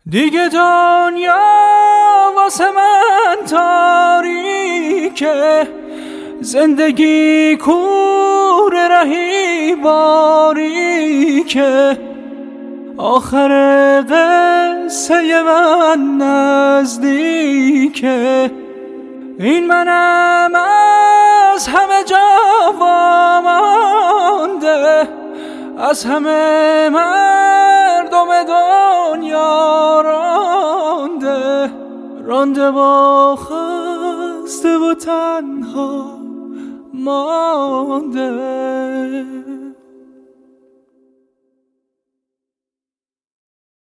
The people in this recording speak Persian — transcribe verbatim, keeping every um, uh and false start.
دیگه دنیا واسه من تاریکه، زندگی کور رهی باریکه، آخر قصه من نزدیکه. این منم از همه جا وامانده، از همه مردم دنیا رانده، رانده با خسته و تنها مانده.